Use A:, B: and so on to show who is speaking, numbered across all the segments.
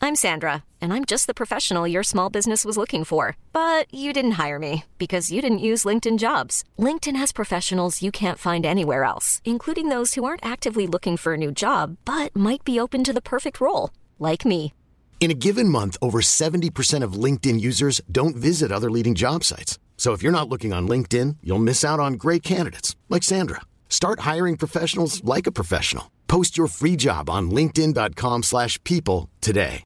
A: I'm Sandra, and I'm just the professional your small business was looking for. But you didn't hire me because you didn't use LinkedIn Jobs. LinkedIn has professionals you can't find anywhere else, including those who aren't actively looking for a new job, but might be open to the perfect role, like me.
B: In a given month, over 70% of LinkedIn users don't visit other leading job sites. So if you're not looking on LinkedIn, you'll miss out on great candidates like Sandra. Start hiring professionals like a professional. Post your free job on linkedin.com/people today.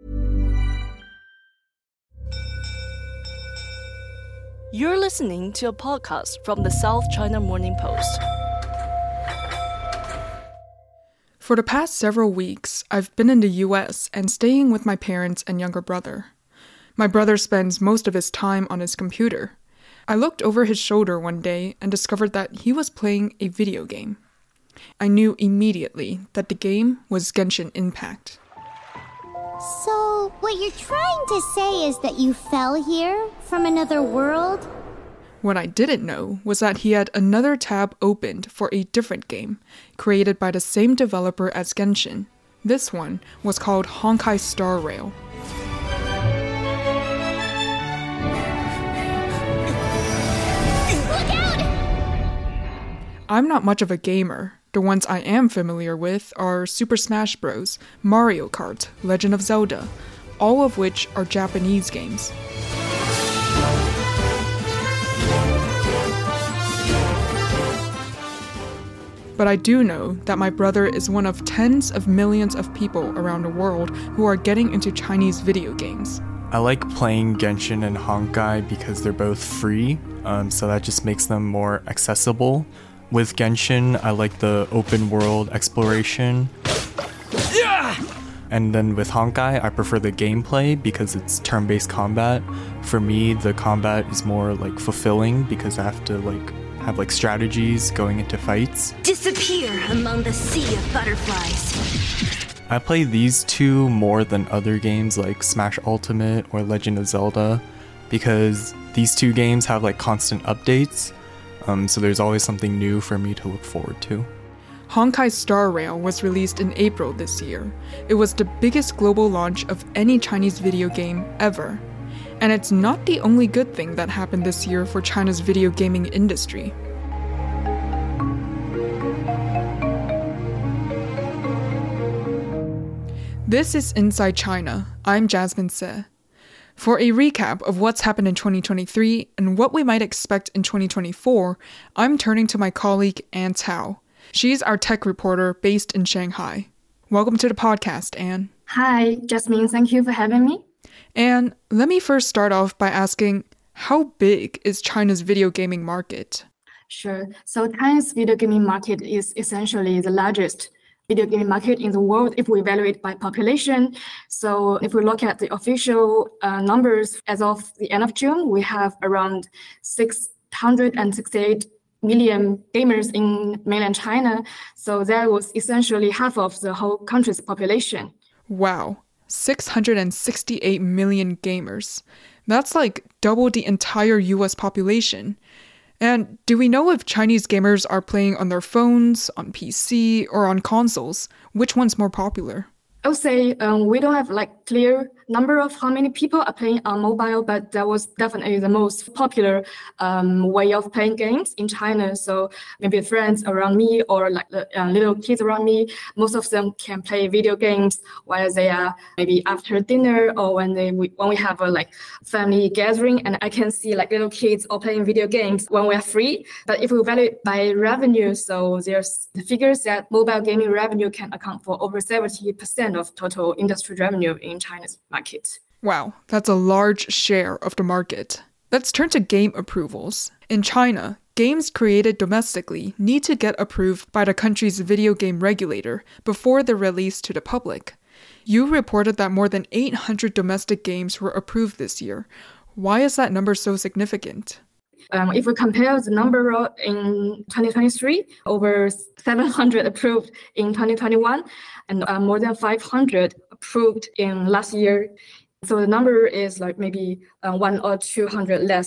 C: You're listening to a podcast from the South China Morning Post.
D: For the past several weeks, I've been in the US and staying with my parents and younger brother. My brother spends most of his time on his computer. I looked over his shoulder one day and discovered that he was playing a video game. I knew immediately that the game was Genshin Impact.
E: So, what you're trying to say is that you fell here from another world?
D: What I didn't know was that he had another tab opened for a different game, created by the same developer as Genshin. This one was called Honkai Star Rail.
E: Look out!
D: I'm not much of a gamer. The ones I am familiar with are Super Smash Bros., Mario Kart, Legend of Zelda, all of which are Japanese games. But I do know that my brother is one of tens of millions of people around the world who are getting into Chinese video games.
F: I like playing Genshin and Honkai because they're both free, so that just makes them more accessible. With Genshin, I like the open world exploration. Yeah! And then with Honkai, I prefer the gameplay because it's turn-based combat. For me, the combat is more like fulfilling because I have to have strategies going into fights.
G: Disappear among the sea of butterflies.
F: I play these two more than other games like Smash Ultimate or Legend of Zelda because these two games have constant updates. So there's always something new for me to look forward to.
D: Honkai Star Rail was released in April this year. It was the biggest global launch of any Chinese video game ever. And it's not the only good thing that happened this year for China's video gaming industry. This is Inside China. I'm Jasmine Se. For a recap of what's happened in 2023 and what we might expect in 2024, I'm turning to my colleague Ann Tao. She's our tech reporter based in Shanghai. Welcome to the podcast, Ann.
H: Hi, Jasmine. Thank you for having me.
D: Ann, let me first start off by asking, how big is China's video gaming market?
H: Sure. So China's video gaming market is essentially the largest video gaming market in the world if we evaluate by population. So if we look at the official numbers as of the end of June, we have around 668 million gamers in mainland China. So that was essentially half of the whole country's population.
D: Wow, 668 million gamers. That's double the entire US population. And do we know if Chinese gamers are playing on their phones, on PC, or on consoles? Which one's more popular?
H: I would say we don't have clear number of how many people are playing on mobile, but that was definitely the most popular way of playing games in China. So maybe friends around me or the little kids around me, most of them can play video games while they are maybe after dinner or when we have a family gathering, and I can see little kids all playing video games when we are free. But if we value it by revenue, so there's the figures that mobile gaming revenue can account for over 70% of total industry revenue in China's market.
D: Wow, that's a large share of the market. Let's turn to game approvals. In China, games created domestically need to get approved by the country's video game regulator before they're released to the public. You reported that more than 800 domestic games were approved this year. Why is that number so significant?
H: If we compare the number in 2023, over 700 approved in 2021, and more than 500 approved in last year. So the number is maybe 100 or 200 less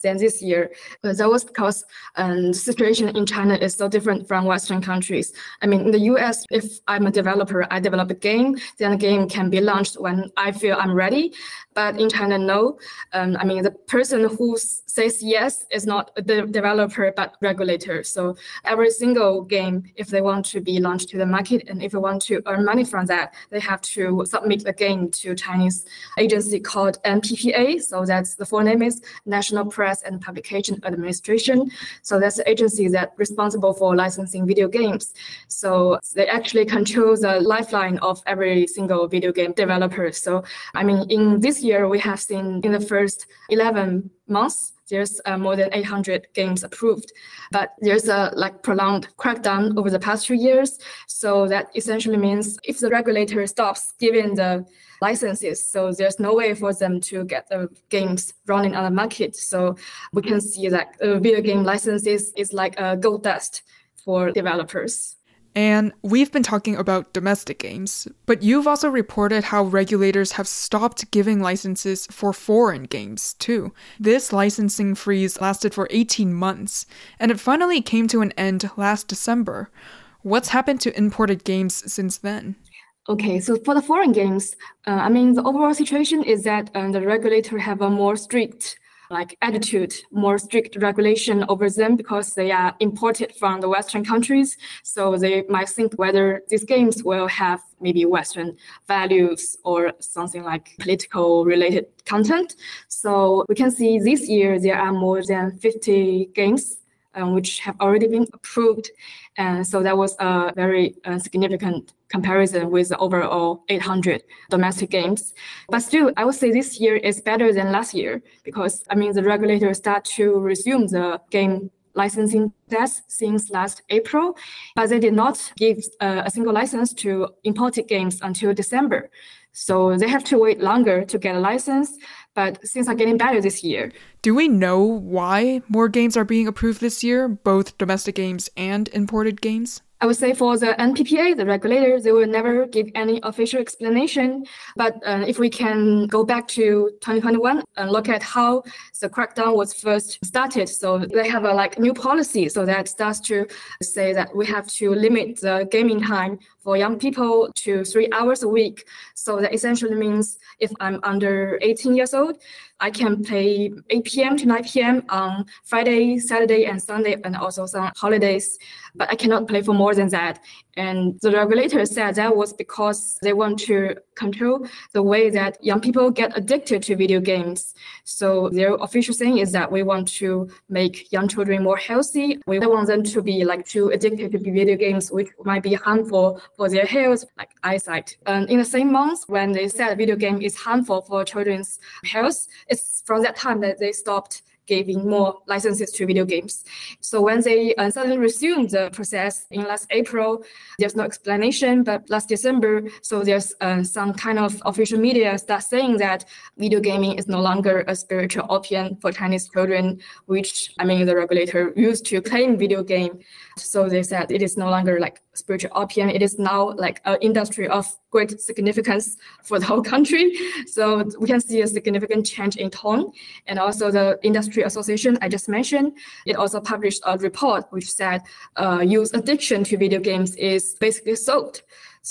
H: than this year. But that was because the situation in China is so different from Western countries. I mean, in the US, if I'm a developer, I develop a game, then the game can be launched when I feel I'm ready. But in China, no. I mean, the person who says yes is not the developer, but regulator. So every single game, if they want to be launched to the market and if they want to earn money from that, they have to submit the game to Chinese agency called NPPA. So that's the full name is National Press and Publication Administration. So that's the agency that's responsible for licensing video games. So they actually control the lifeline of every single video game developer. So I mean, in this year, we have seen in the first 11 months, there's more than 800 games approved, but there's a prolonged crackdown over the past 2 years. So that essentially means if the regulator stops giving the licenses, so there's no way for them to get the games running on the market. So we can see that video game licenses is like a gold dust for developers.
D: And we've been talking about domestic games, but you've also reported how regulators have stopped giving licenses for foreign games, too. This licensing freeze lasted for 18 months, and it finally came to an end last December. What's happened to imported games since then?
H: Okay, so for the foreign games, the overall situation is that the regulator have a more strict attitude, more strict regulation over them because they are imported from the Western countries. So they might think whether these games will have maybe Western values or something like political related content. So we can see this year there are more than 50 games which have already been approved. And so that was a very significant comparison with the overall 800 domestic games. But still, I would say this year is better than last year because, the regulators start to resume the game licensing test since last April, but they did not give a single license to imported games until December. So they have to wait longer to get a license, but things are getting better this year.
D: Do we know why more games are being approved this year, both domestic games and imported games?
H: I would say for the NPPA, the regulator, they will never give any official explanation. But if we can go back to 2021 and look at how the crackdown was first started, so they have a new policy. So that starts to say that we have to limit the gaming time for young people to 3 hours a week. So that essentially means if I'm under 18 years old, I can play 8 p.m. to 9 p.m. on Friday, Saturday, and Sunday, and also some holidays. But I cannot play for more than that. And the regulator said that was because they want to control the way that young people get addicted to video games. So their official saying is that we want to make young children more healthy. We don't want them to be too addicted to video games, which might be harmful for their health, like eyesight. And in the same month, when they said video game is harmful for children's health, it's from that time that they stopped giving more licenses to video games. So when they suddenly resumed the process in last April, there's no explanation, but last December, so there's some kind of official media start saying that video gaming is no longer a spiritual opium for Chinese children, which, the regulator used to claim video game. So they said it is no longer spiritual opium. It is now an industry of great significance for the whole country. So we can see a significant change in tone. And also the industry association I just mentioned, it also published a report which said youth addiction to video games is basically solved.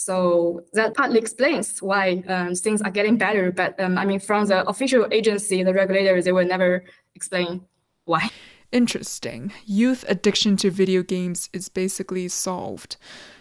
H: So that partly explains why things are getting better. But from the official agency, the regulator, they will never explain why.
D: Interesting. Youth addiction to video games is basically solved.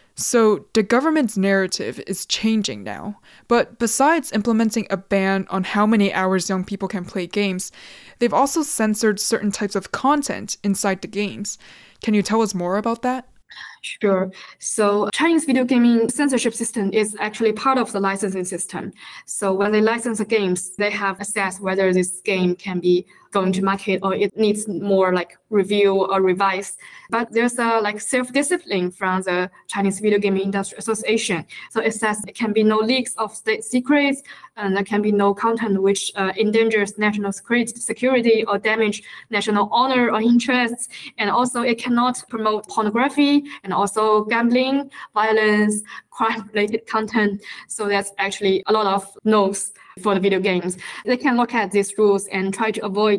D: So the government's narrative is changing now. But besides implementing a ban on how many hours young people can play games, they've also censored certain types of content inside the games. Can you tell us more about that?
H: Sure. So Chinese video gaming censorship system is actually part of the licensing system. So when they license the games, they have assessed whether this game can be going to market or it needs more review or revise. But there's a self-discipline from the Chinese Video Gaming Industry Association. So it says it can be no leaks of state secrets, and there can be no content which endangers national security or damage national honor or interests. And also it cannot promote pornography and also gambling, violence, crime-related content. So that's actually a lot of no's for the video games. They can look at these rules and try to avoid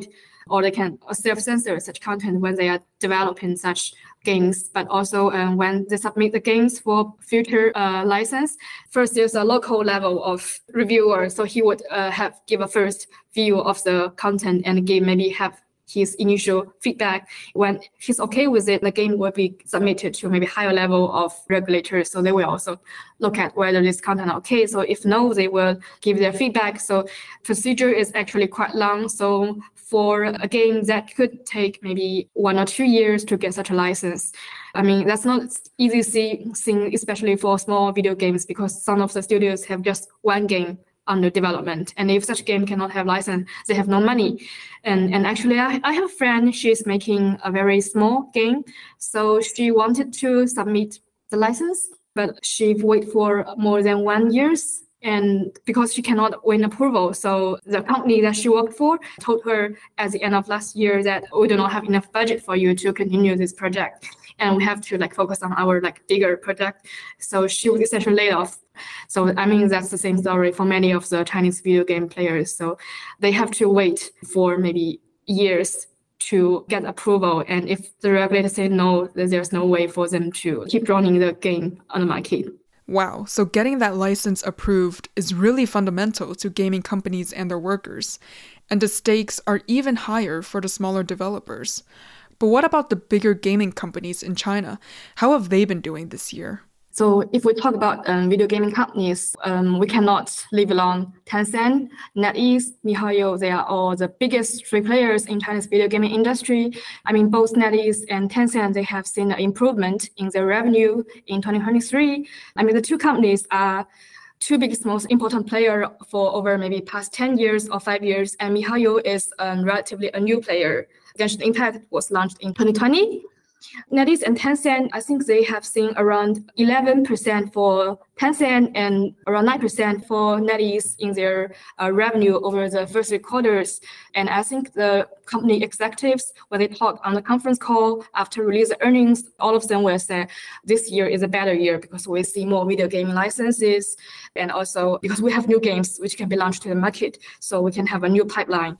H: or they can self-censor such content when they are developing such games. But also when they submit the games for future license, first there's a local level of reviewer, so he would give a first view of the content and have his initial feedback. When he's okay with it, the game will be submitted to maybe higher level of regulators. So they will also look at whether this content is okay. So if no, they will give their feedback. So procedure is actually quite long. So for a game that could take maybe 1 or 2 years to get such a license, I mean, that's not easy thing, especially for small video games, because some of the studios have just one game under development, and if such game cannot have license, they have no money. And actually, I have a friend, she's making a very small game, so she wanted to submit the license, but she waited for more than 1 year, and because she cannot win approval, so the company that she worked for told her at the end of last year that we do not have enough budget for you to continue this project, and we have to focus on our bigger project. So she was essentially laid off. So I mean, that's the same story for many of the Chinese video game players. So they have to wait for maybe years to get approval. And if the regulator say no, then there's no way for them to keep running the game on the market.
D: Wow, so getting that license approved is really fundamental to gaming companies and their workers. And the stakes are even higher for the smaller developers. But what about the bigger gaming companies in China? How have they been doing this year?
H: So if we talk about video gaming companies, we cannot leave alone Tencent, NetEase, miHoYo. They are all the biggest three players in China's video gaming industry. I mean, both NetEase and Tencent, they have seen an improvement in their revenue in 2023. I mean, the two companies are two biggest, most important player for over maybe past 10 years or 5 years. And miHoYo is relatively a new player. Genshin Impact was launched in 2020. NetEase and Tencent, I think they have seen around 11% for Tencent and around 9% for NetEase in their revenue over the first 3 quarters. And I think the company executives, when they talk on the conference call after release the earnings, all of them will say this year is a better year because we see more video gaming licenses, and also because we have new games which can be launched to the market, so we can have a new pipeline.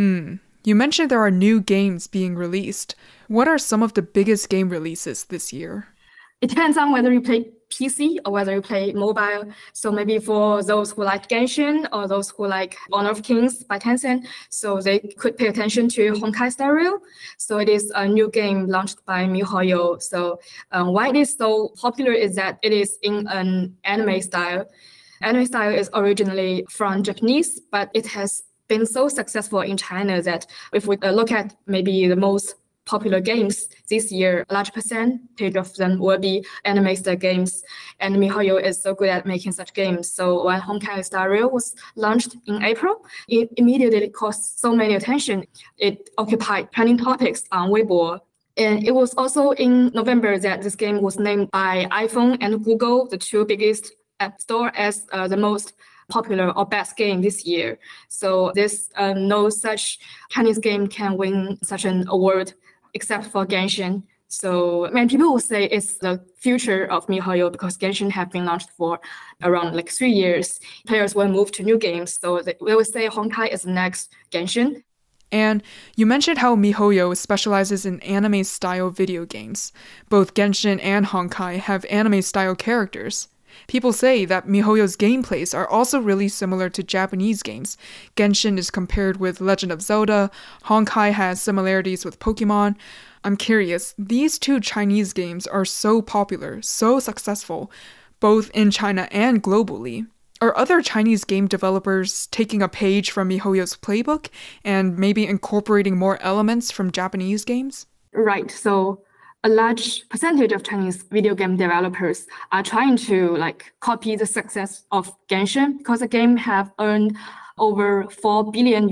D: You mentioned there are new games being released. What are some of the biggest game releases this year?
H: It depends on whether you play PC or whether you play mobile. So maybe for those who like Genshin or those who like Honor of Kings by Tencent, so they could pay attention to Honkai Star Rail. So it is a new game launched by miHoYo. So why it is so popular is that it is in an anime style. Anime style is originally from Japanese, but it has been so successful in China that if we look at maybe the most popular games this year, a large percentage of them will be anime-style games. And miHoYo is so good at making such games. So when Honkai Star Rail was launched in April, it immediately caused so many attention. It occupied trending topics on Weibo. And it was also in November that this game was named by iPhone and Google, the two biggest app store, as the most popular or best game this year. So there's no such Chinese game can win such an award except for Genshin. So many people will say it's the future of miHoYo because Genshin have been launched for around 3 years. Players will move to new games. So they will say Honkai is the next Genshin.
D: And you mentioned how miHoYo specializes in anime-style video games. Both Genshin and Honkai have anime-style characters. People say that miHoYo's gameplays are also really similar to Japanese games. Genshin is compared with Legend of Zelda. Honkai has similarities with Pokemon. I'm curious, these two Chinese games are so popular, so successful, both in China and globally. Are other Chinese game developers taking a page from miHoYo's playbook and maybe incorporating more elements from Japanese games?
H: Right. So a large percentage of Chinese video game developers are trying to copy the success of Genshin because the game have earned over $4 billion.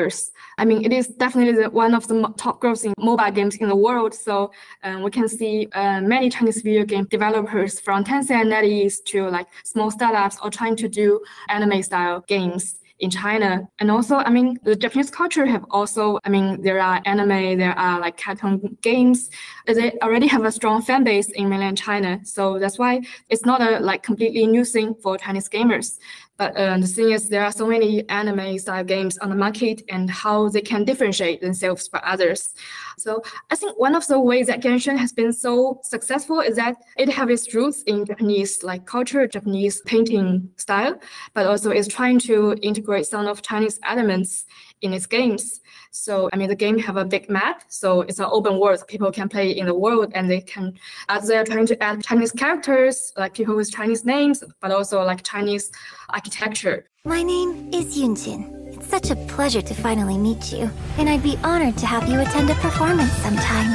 H: I mean, it is definitely one of the top grossing mobile games in the world. So we can see many Chinese video game developers from Tencent, NetEase to small startups are trying to do anime style games in China. And also, I mean, the Japanese culture have also, I mean, there are anime, there are cartoon games. They already have a strong fan base in mainland China. So that's why it's not a completely new thing for Chinese gamers. But the thing is, there are so many anime-style games on the market and how they can differentiate themselves from others. So I think one of the ways that Genshin has been so successful is that it has its roots in Japanese like culture, Japanese painting style, but also is trying to integrate some of Chinese elements in its games. So, I mean, the game have a big map, so it's an open world. People can play in the world, and they can, as they're trying to add Chinese characters, like people with Chinese names, but also like Chinese architecture.
I: My name is Yunjin. It's such a pleasure to finally meet you, and I'd be honored to have you attend a performance sometime.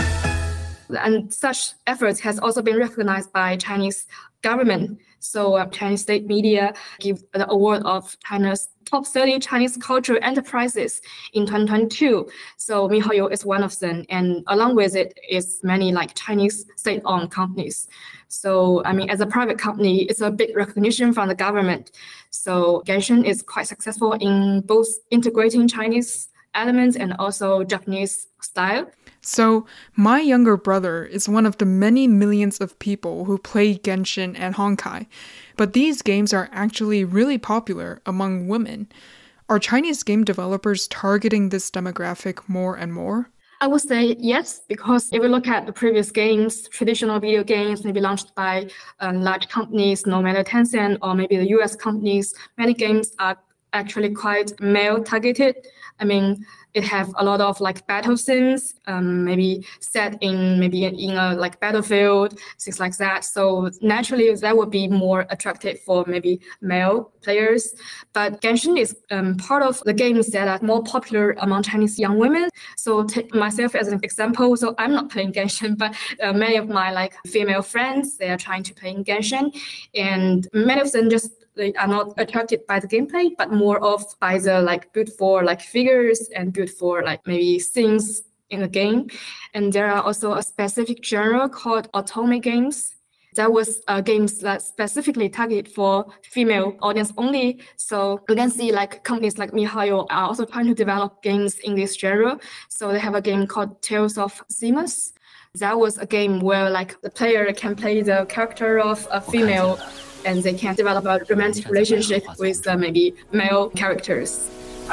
H: And such efforts has also been recognized by Chinese government. So Chinese state media give the award of China's top 30 Chinese cultural enterprises in 2022. So MiHoYo is one of them. And along with it is many like Chinese state-owned companies. So, I mean, as a private company, it's a big recognition from the government. So Genshin is quite successful in both integrating Chinese elements and also Japanese style.
D: So, my younger brother is one of the many millions of people who play Genshin and Honkai, but these games are actually really popular among women. Are Chinese game developers targeting this demographic more and more?
H: I would say yes, because if you look at the previous games, traditional video games, maybe launched by large companies, no matter Tencent or maybe the US companies, many games are actually quite male targeted. I mean, it have a lot of like battle scenes, maybe set in a like battlefield, things like that. So naturally, that would be more attractive for maybe male players. But Genshin is part of the games that are more popular among Chinese young women. So take myself as an example. So I'm not playing Genshin, but many of my like female friends, they are trying to play Genshin, and many of them they are not attracted by the gameplay, but more of by the like beautiful like figures and beautiful like maybe scenes in the game. And there are also a specific genre called otome games. That was games that specifically target for female audience only. So you can see like companies like MiHoYo are also trying to develop games in this genre. So they have a game called Tales of Seamus. That was a game where like the player can play the character of a female and they can develop a romantic relationship with maybe male characters.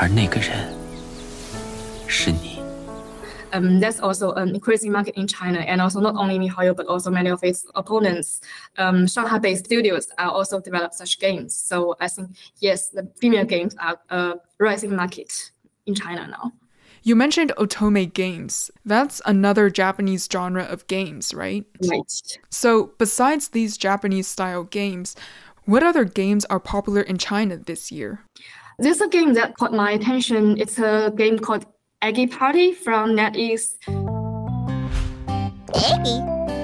H: That's also an increasing market in China, and also not only MiHoYo, but also many of its opponents. Shanghai-based studios are also develop such games. So I think, yes, the female games are a rising market in China now.
D: You mentioned otome games. That's another Japanese genre of games, right?
H: Right.
D: So besides these Japanese-style games, what other games are popular in China this year?
H: There's a game that caught my attention. It's a game called Eggy Party from NetEase.
E: Eggy?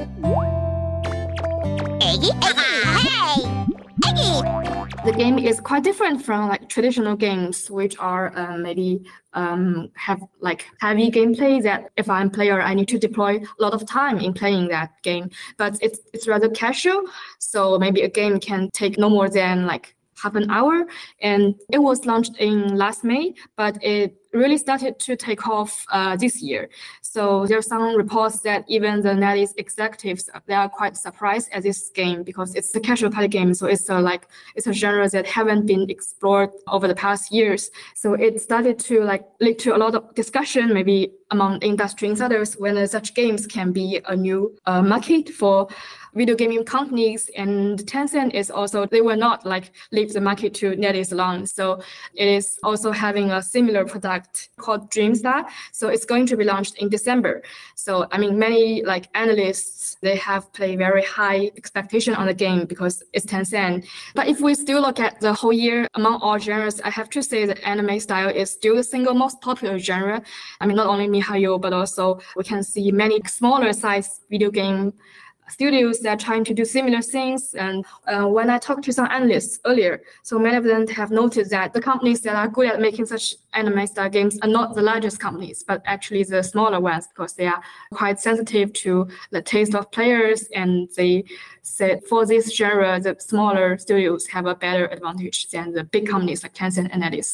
E: Eggy? Hey! Eggy!
H: The game is quite different from like traditional games, which are maybe have like heavy gameplay that if I'm a player, I need to deploy a lot of time in playing that game. But it's rather casual. So maybe a game can take no more than like half an hour. And it was launched in last May, but it really started to take off this year. So there are some reports that even the NetEase executives, they are quite surprised at this game because it's a casual party game. So it's a genre that haven't been explored over the past years. So it started to like lead to a lot of discussion, maybe among industry insiders, whether such games can be a new market for video gaming companies. And Tencent is also, they will not like leave the market to NetEase alone. So it is also having a similar product called Dreamstar. So it's going to be launched in December. So I mean, many like analysts, they have placed very high expectation on the game because it's Tencent. But if we still look at the whole year among all genres, I have to say that anime style is still the single most popular genre. I mean, not only MiHoYo, but also we can see many smaller size video game studios that are trying to do similar things. And when I talked to some analysts earlier, so many of them have noticed that the companies that are good at making such anime style games are not the largest companies, but actually the smaller ones, because they are quite sensitive to the taste of players. And they said for this genre, the smaller studios have a better advantage than the big companies like Tencent and NetEase.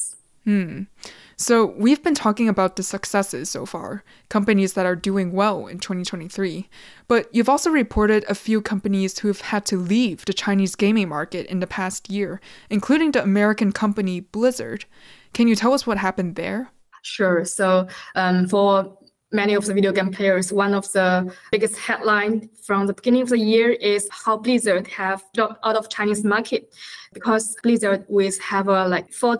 D: So we've been talking about the successes so far, companies that are doing well in 2023. But you've also reported a few companies who've had to leave the Chinese gaming market in the past year, including the American company Blizzard. Can you tell us what happened there?
H: Sure. So for many of the video game players, one of the biggest headlines from the beginning of the year is how Blizzard have dropped out of Chinese market, because Blizzard have a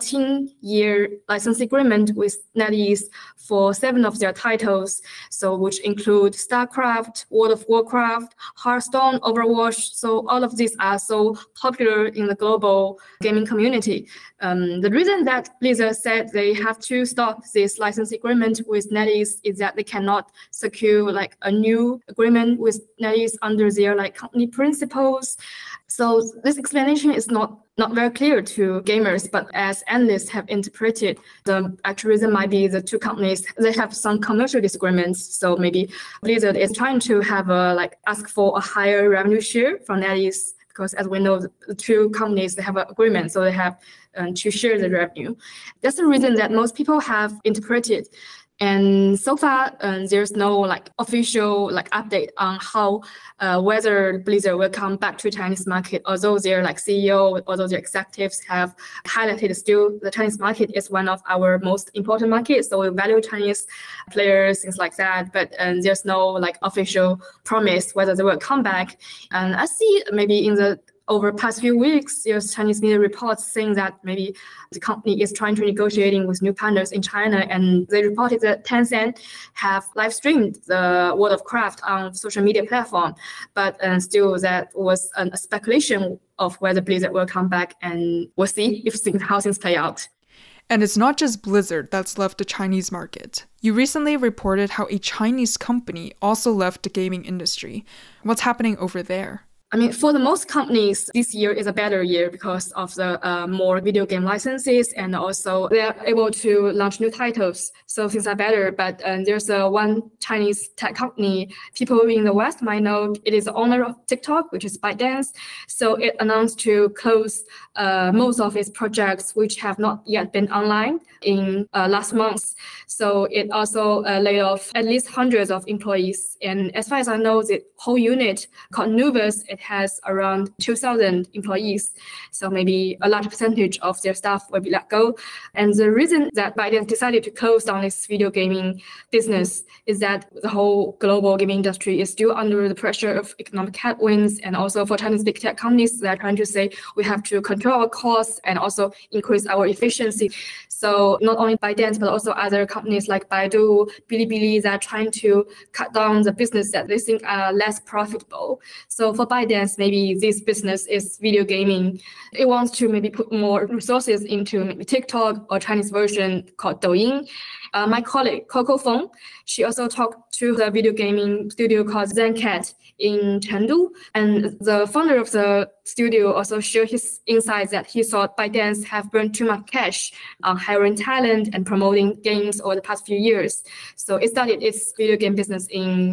H: 14-year license agreement with NetEase for 7 of their titles, so which include StarCraft, World of Warcraft, Hearthstone, Overwatch. So all of these are so popular in the global gaming community. The reason that Blizzard said they have to stop this license agreement with NetEase is that they cannot secure a new agreement with NetEase under their company principles. So this explanation is not very clear to gamers, but as analysts have interpreted, the actual reason might be the two companies, they have some commercial disagreements. So maybe Blizzard is trying to have ask for a higher revenue share from NetEase, because as we know, the two companies, they have an agreement, so they have to share the revenue. That's the reason that most people have interpreted. And so far, there's no official update on how whether Blizzard will come back to Chinese market. Although their CEO, although their executives have highlighted, still the Chinese market is one of our most important markets. So we value Chinese players, things like that. But there's no official promise whether they will come back. And I see maybe in the over the past few weeks, there's Chinese media reports saying that maybe the company is trying to negotiating with new partners in China, and they reported that Tencent have live streamed the World of Warcraft on social media platform, but still that was a speculation of whether Blizzard will come back, and we'll see how things play out.
D: And it's not just Blizzard that's left the Chinese market. You recently reported how a Chinese company also left the gaming industry. What's happening over there?
H: I mean, for the most companies, this year is a better year because of the more video game licenses, and also they are able to launch new titles. So things are better. But there's one Chinese tech company, people in the West might know, it is the owner of TikTok, which is ByteDance. So it announced to close most of its projects, which have not yet been online in last month. So it also laid off at least hundreds of employees. And as far as I know, the whole unit called Nuvus, it has around 2,000 employees. So maybe a large percentage of their staff will be let go. And the reason that ByteDance decided to close down its video gaming business is that the whole global gaming industry is still under the pressure of economic headwinds. And also for Chinese big tech companies, they're trying to say we have to control our costs and also increase our efficiency. So not only ByteDance, but also other companies like Baidu, Bilibili, that are trying to cut down the business that they think are less profitable. So for ByteDance, maybe this business is video gaming. It wants to maybe put more resources into maybe TikTok or Chinese version called Douyin. My colleague, Coco Feng, she also talked to the video gaming studio called ZenCat in Chengdu. And the founder of the studio also shared his insights that he thought ByteDance have burned too much cash on hiring talent and promoting games over the past few years. So it started its video game business in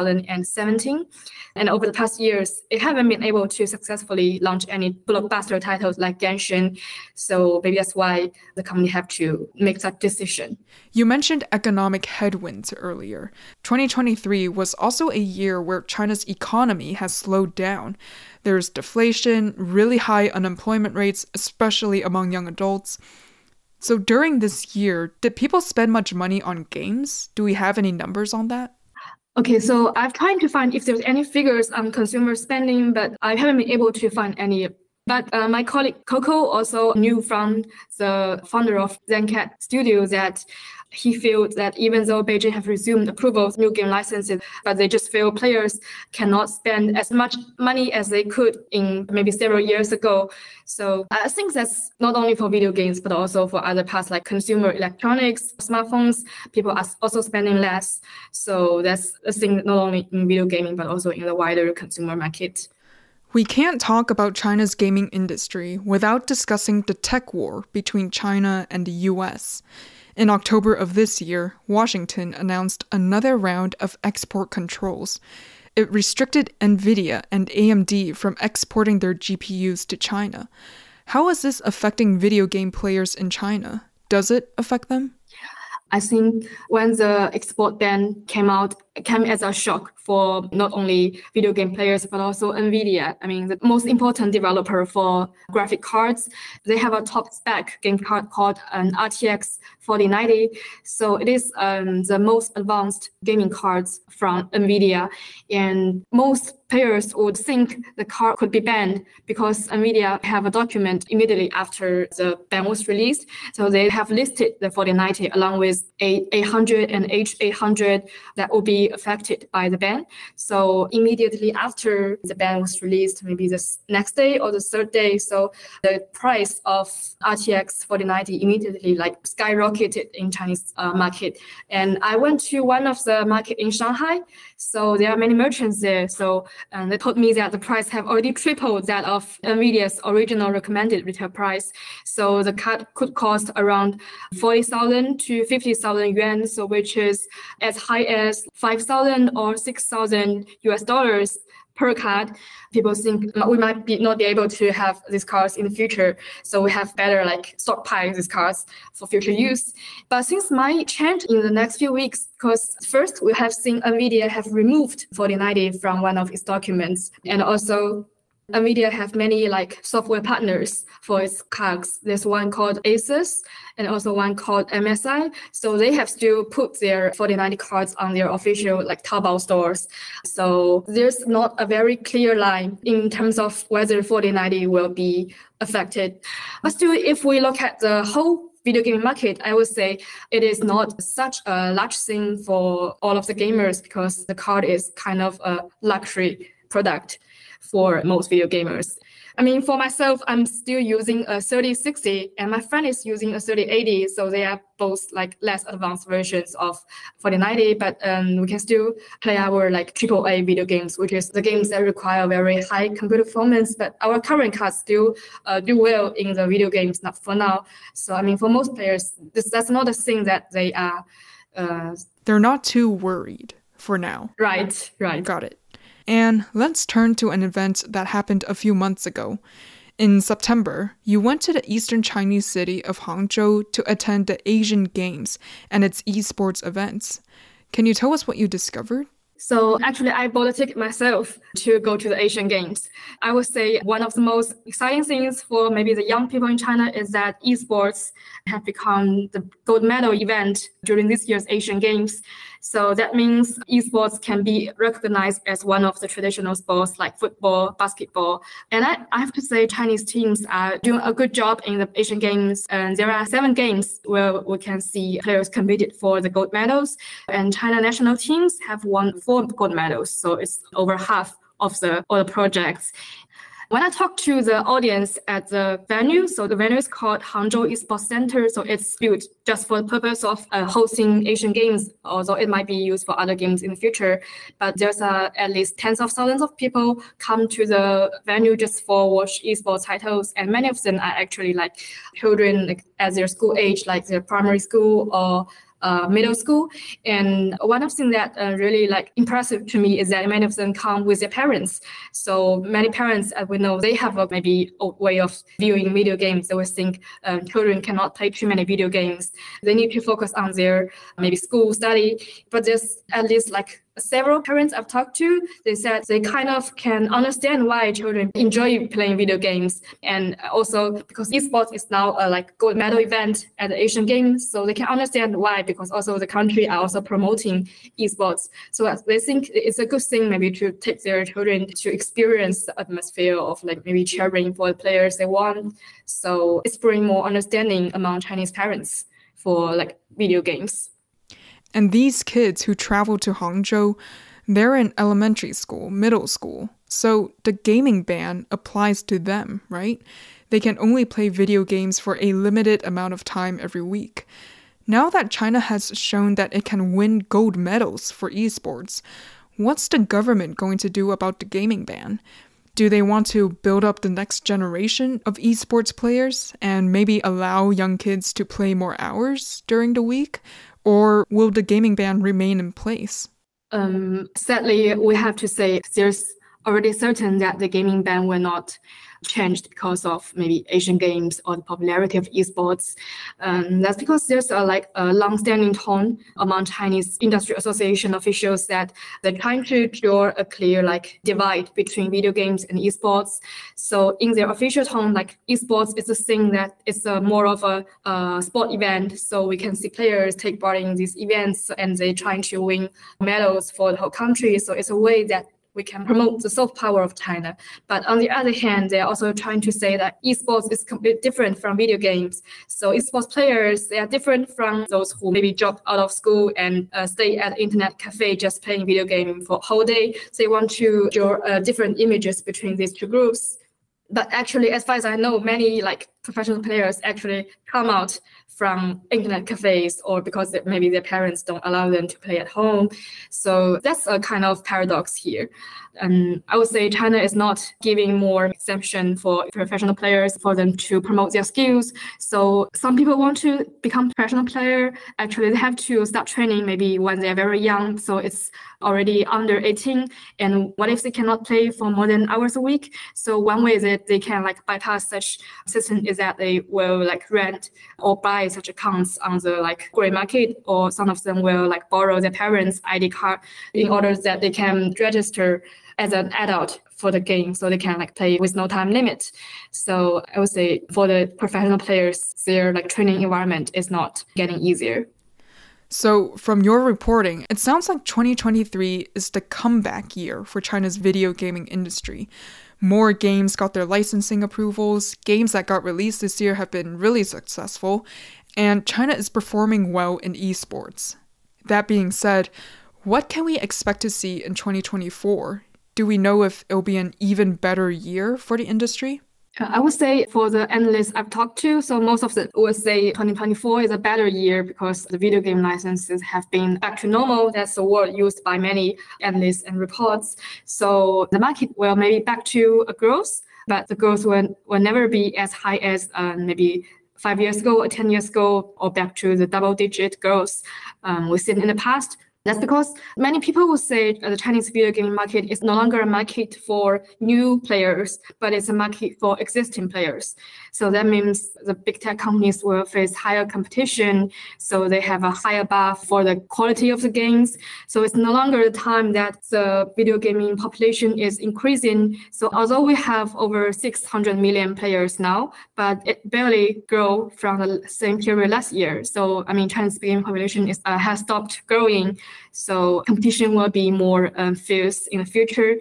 H: 2017. And over the past years, it haven't been able to successfully launch any blockbuster titles like Genshin. So maybe that's why the company have to make that decision.
D: You mentioned economic headwinds earlier. 2023 was also a year where China's economy has slowed down. There's deflation, really high unemployment rates, especially among young adults. So during this year, did people spend much money on games? Do we have any numbers on that?
H: Okay, so I've tried to find if there's any figures on consumer spending, but I haven't been able to find any. But my colleague Coco also knew from the founder of ZenCat Studio that he feels that even though Beijing have resumed approval of new game licenses, but they just feel players cannot spend as much money as they could in maybe several years ago. So I think that's not only for video games, but also for other parts like consumer electronics, smartphones, people are also spending less. So that's a thing not only in video gaming, but also in the wider consumer market.
D: We can't talk about China's gaming industry without discussing the tech war between China and the US. In October of this year, Washington announced another round of export controls. It restricted NVIDIA and AMD from exporting their GPUs to China. How is this affecting video game players in China? Does it affect them?
H: I think when the export ban came out, it came as a shock for not only video game players, but also NVIDIA. I mean, the most important developer for graphic cards. They have a top spec game card called an RTX 4090. So it is the most advanced gaming cards from NVIDIA. And most players would think the card could be banned because NVIDIA have a document immediately after the ban was released. So they have listed the 4090 along with A800 and H800 that will be affected by the ban. So immediately after the ban was released, maybe the next day or the third day, so the price of RTX 4090 immediately like skyrocketed in Chinese market. And I went to one of the market in Shanghai. So there are many merchants there. So they told me that the price have already tripled that of NVIDIA's original recommended retail price. So the card could cost around 40,000 to 50,000 yuan, so which is as high as 5,000 or 6,000 US dollars per card. People think we might not be able to have these cards in the future, so we have better like stockpile these cards for future use. But things might change in the next few weeks because first we have seen NVIDIA have removed 4090 from one of its documents, and also NVIDIA have many like software partners for its cards. There's one called Asus and also one called MSI. So they have still put their 4090 cards on their official like Taobao stores. So there's not a very clear line in terms of whether 4090 will be affected. But still, if we look at the whole video gaming market, I would say it is not such a large thing for all of the gamers because the card is kind of a luxury product for most video gamers. I mean, for myself, I'm still using a 3060 and my friend is using a 3080. So they are both like less advanced versions of 4090, but we can still play our like AAA video games, which is the games that require very high computer performance. But our current cards still do well in the video games, not for now. So, I mean, for most players, that's not a thing that they are.
D: They're not too worried for now.
H: Right.
D: Got it. And let's turn to an event that happened a few months ago. In September, you went to the eastern Chinese city of Hangzhou to attend the Asian Games and its esports events. Can you tell us what you discovered?
H: So actually, I bought a ticket myself to go to the Asian Games. I would say one of the most exciting things for maybe the young people in China is that esports have become the gold medal event during this year's Asian Games. So that means esports can be recognized as one of the traditional sports like football, basketball. And I have to say Chinese teams are doing a good job in the Asian Games. And there are 7 games where we can see players competed for the gold medals. And China national teams have won 4 gold medals. So it's over half of all the projects. When I talked to the audience at the venue, so the venue is called Hangzhou Esports Center. So it's built just for the purpose of hosting Asian Games, although it might be used for other games in the future. But there's at least tens of thousands of people come to the venue just for watch esports titles. And many of them are actually like children like, at their school age, like their primary school or middle school. And one of the things that really like impressive to me is that many of them come with their parents. So many parents, as we know, they have a maybe old way of viewing video games. They always think children cannot play too many video games. They need to focus on their maybe school study. But there's at least like several parents I've talked to, they said they kind of can understand why children enjoy playing video games. And also because esports is now a like gold medal event at the Asian Games, so they can understand why, because also the country are also promoting esports. So they think it's a good thing maybe to take their children to experience the atmosphere of like maybe cheering for the players they want. So it's bringing more understanding among Chinese parents for like video games.
D: And these kids who travel to Hangzhou, they're in elementary school, middle school. So the gaming ban applies to them, right? They can only play video games for a limited amount of time every week. Now that China has shown that it can win gold medals for esports, what's the government going to do about the gaming ban? Do they want to build up the next generation of esports players and maybe allow young kids to play more hours during the week? Or will the gaming ban remain in place?
H: Sadly, we have to say there's already certain that the gaming ban will not changed because of maybe Asian Games or the popularity of esports. That's because there's a long-standing tone among Chinese industry association officials that they're trying to draw a clear divide between video games and esports. So in their official tone, esports is a thing that is more of a sport event. So we can see players take part in these events and they're trying to win medals for the whole country. So it's a way that we can promote the soft power of China. But on the other hand, they're also trying to say that esports is completely different from video games. So esports players, they are different from those who maybe dropped out of school and stay at the internet cafe just playing video game for a whole day. So they want to draw different images between these two groups. But actually, as far as I know, many professional players actually come out from internet cafes or because maybe their parents don't allow them to play at home. So that's a kind of paradox here. And I would say China is not giving more exemption for professional players for them to promote their skills. So some people want to become professional player. Actually, they have to start training maybe when they're very young. So it's already under 18. And what if they cannot play for more than hours a week? So one way that they can bypass such system is that they will rent or buy such accounts on the gray market, or some of them will borrow their parents' ID card in order that they can register as an adult for the game, so they can play with no time limit. So I would say for the professional players, their training environment is not getting easier.
D: So from your reporting, it sounds like 2023 is the comeback year for China's video gaming industry. More games got their licensing approvals, games that got released this year have been really successful, and China is performing well in esports. That being said, what can we expect to see in 2024? Do we know if it'll be an even better year for the industry?
H: I would say for the analysts I've talked to, so most of them would say 2024 is a better year because the video game licenses have been back to normal. That's the word used by many analysts and reports. So the market will maybe back to a growth, but the growth will never be as high as maybe 5 years ago or 10 years ago, or back to the double-digit growth we've seen in the past. That's because many people will say the Chinese video gaming market is no longer a market for new players, but it's a market for existing players. So that means the big tech companies will face higher competition, so they have a higher bar for the quality of the games. So it's no longer the time that the video gaming population is increasing. So although we have over 600 million players now, but it barely grew from the same period last year. So China's gaming population has stopped growing. So competition will be more fierce in the future.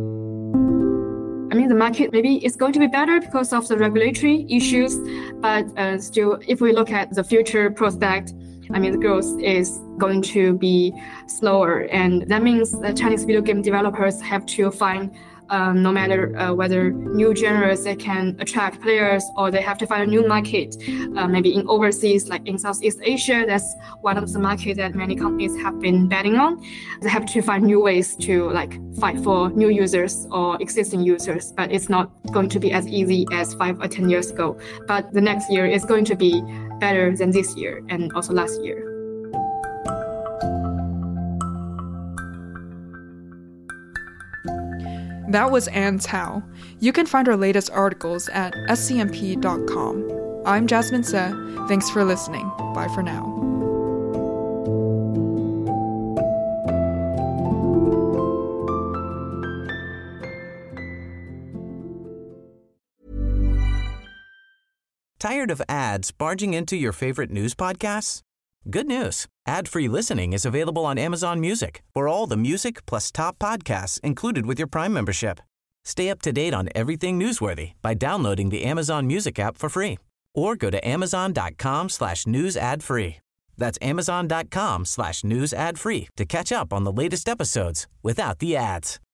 H: The market maybe is going to be better because of the regulatory issues, but still, if we look at the future prospect, the growth is going to be slower. And that means that Chinese video game developers have to find no matter whether new genres that can attract players, or they have to find a new market, maybe in overseas, like in Southeast Asia. That's one of the markets that many companies have been betting on. They have to find new ways to fight for new users or existing users, but it's not going to be as easy as 5 or 10 years ago. But the next year is going to be better than this year and also last year.
D: That was Ann Tao. You can find our latest articles at scmp.com. I'm Jasmine Se. Thanks for listening. Bye for now.
J: Tired of ads barging into your favorite news podcasts? Good news. Ad-free listening is available on Amazon Music for all the music plus top podcasts included with your Prime membership. Stay up to date on everything newsworthy by downloading the Amazon Music app for free, or go to amazon.com/news ad free. That's amazon.com/news ad free to catch up on the latest episodes without the ads.